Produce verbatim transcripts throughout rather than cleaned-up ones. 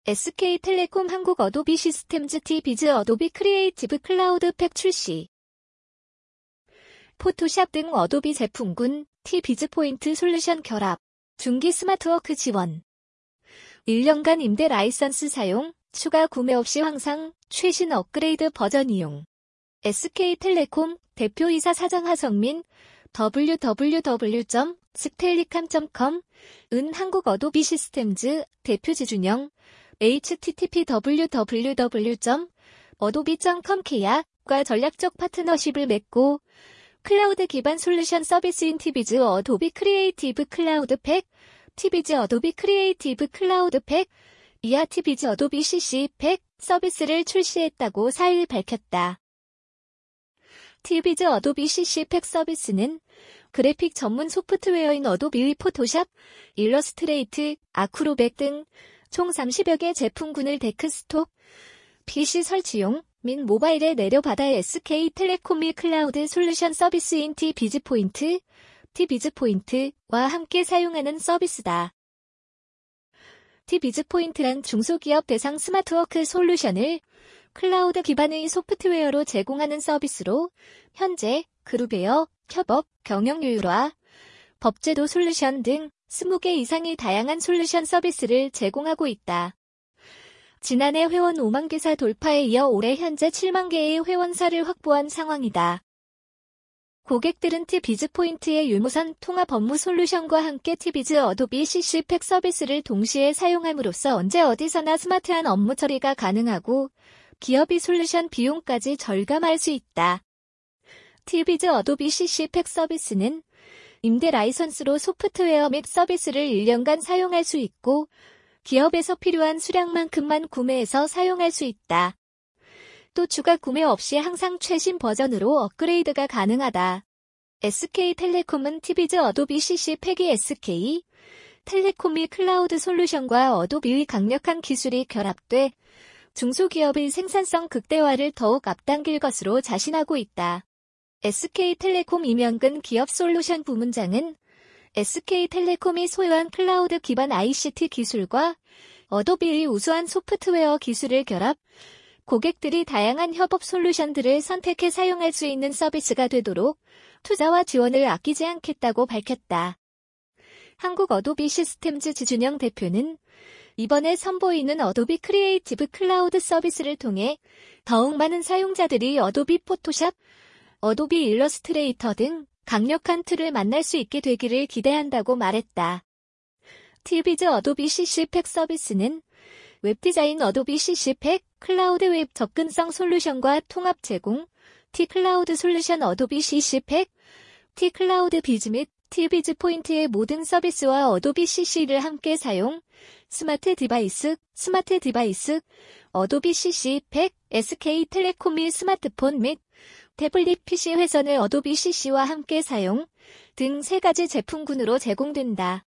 에스케이텔레콤 한국 어도비 시스템즈 티비즈 어도비 크리에이티브 클라우드 팩 출시. 포토샵 등 어도비 제품군, 티비즈 포인트 솔루션 결합, 중기 스마트워크 지원. 일 년간 임대 라이선스 사용, 추가 구매 없이 황상, 최신 업그레이드 버전 이용. 에스케이텔레콤 대표이사 사장 하성민, 더블유 더블유 더블유 점 스텔리캄 점 컴, 은 한국 어도비 시스템즈 대표 지준영, 에이치티티피 더블유 더블유 더블유 점 어도비 점 컴 케이와 전략적 파트너십을 맺고 클라우드 기반 솔루션 서비스인 티비즈 어도비 크리에이티브 클라우드 팩, 티비즈 어도비 크리에이티브 클라우드 팩, 이하 티비즈 어도비 씨씨 팩 서비스를 출시했다고 사 일 밝혔다. 티비즈 어도비 씨씨 팩 서비스는 그래픽 전문 소프트웨어인 어도비의 포토샵, 일러스트레이트, 아크로백 등 총 삼십여 개 제품군을 데스크톱, 피씨 설치용 및 모바일에 내려받아 에스케이텔레콤의 클라우드 솔루션 서비스인 티비즈 포인트, 티비즈 포인트와 함께 사용하는 서비스다. 티비즈 포인트란 중소기업 대상 스마트워크 솔루션을 클라우드 기반의 소프트웨어로 제공하는 서비스로 현재 그룹웨어, 협업, 경영유율화, 법제도 솔루션 등 이십 개 이상의 다양한 솔루션 서비스를 제공하고 있다. 지난해 회원 오만 개사 돌파에 이어 올해 현재 칠만 개의 회원사를 확보한 상황이다. 고객들은 티비즈 포인트의 유무선 통합 업무 솔루션과 함께 티비즈 어도비 씨씨 팩 서비스를 동시에 사용함으로써 언제 어디서나 스마트한 업무 처리가 가능하고 기업이 솔루션 비용까지 절감할 수 있다. 티비즈 어도비 씨씨 팩 서비스는 임대 라이선스로 소프트웨어 및 서비스를 일 년간 사용할 수 있고 기업에서 필요한 수량만큼만 구매해서 사용할 수 있다. 또 추가 구매 없이 항상 최신 버전으로 업그레이드가 가능하다. 에스케이텔레콤은 티비즈 어도비 씨씨 팩이 에스케이텔레콤의 클라우드 솔루션과 어도비의 강력한 기술이 결합돼 중소기업의 생산성 극대화를 더욱 앞당길 것으로 자신하고 있다. 에스케이텔레콤 이명근 기업솔루션 부문장은 에스케이텔레콤이 소유한 클라우드 기반 아이씨티 기술과 어도비의 우수한 소프트웨어 기술을 결합, 고객들이 다양한 협업 솔루션들을 선택해 사용할 수 있는 서비스가 되도록 투자와 지원을 아끼지 않겠다고 밝혔다. 한국 어도비 시스템즈 지준영 대표는 이번에 선보이는 어도비 크리에이티브 클라우드 서비스를 통해 더욱 많은 사용자들이 어도비 포토샵, 어도비 일러스트레이터 등 강력한 툴을 만날 수 있게 되기를 기대한다고 말했다. 티비즈 어도비 씨씨 팩 서비스는 웹디자인 어도비 씨씨 팩, 클라우드 웹 접근성 솔루션과 통합 제공, T-클라우드 솔루션 어도비 씨씨 팩, T-클라우드 비즈 및 티비즈 포인트의 모든 서비스와 어도비 씨씨를 함께 사용, 스마트 디바이스, 스마트 디바이스, 어도비 씨씨 팩, 에스케이텔레콤의 스마트폰 및 태블릿 피씨 회선을 어도비 씨씨와 함께 사용 등 세 가지 제품군으로 제공된다.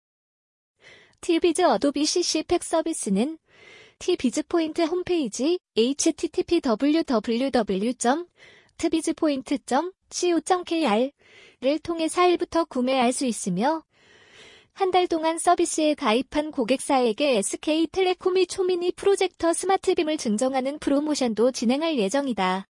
티비즈 어도비 씨씨 팩 서비스는 티비즈 포인트 홈페이지 에이치티티피 더블유 더블유 더블유 점 티비즈 포인트 점 씨오 점 케이알을 통해 사 일부터 구매할 수 있으며 한 달 동안 서비스에 가입한 고객사에게 에스케이텔레콤이 초미니 프로젝터 스마트빔을 증정하는 프로모션도 진행할 예정이다.